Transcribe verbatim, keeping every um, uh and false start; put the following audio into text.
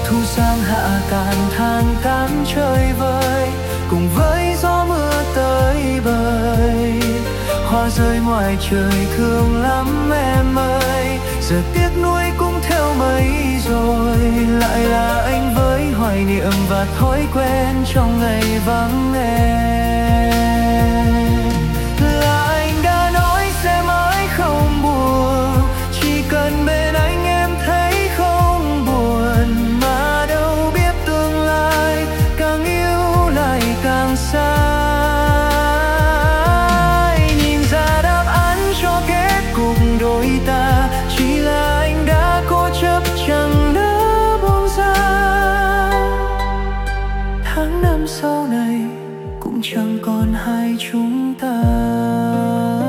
Thu sang hạ tàn than cán chơi vơi, cùng với gió mưa tới bời. Hoa rơi ngoài trời thương lắm em ơi, giờ tiếc nuối cũng theo mây rồi. Lại là anh với hoài niệm và thói quen trong ngày vắng em. Là anh đã nói sẽ mãi không buồn, chỉ cần bên anh em thấy không buồn. Mà đâu biết tương lai càng yêu lại càng xa. Nhìn ra đáp án cho kết cục đôi ta,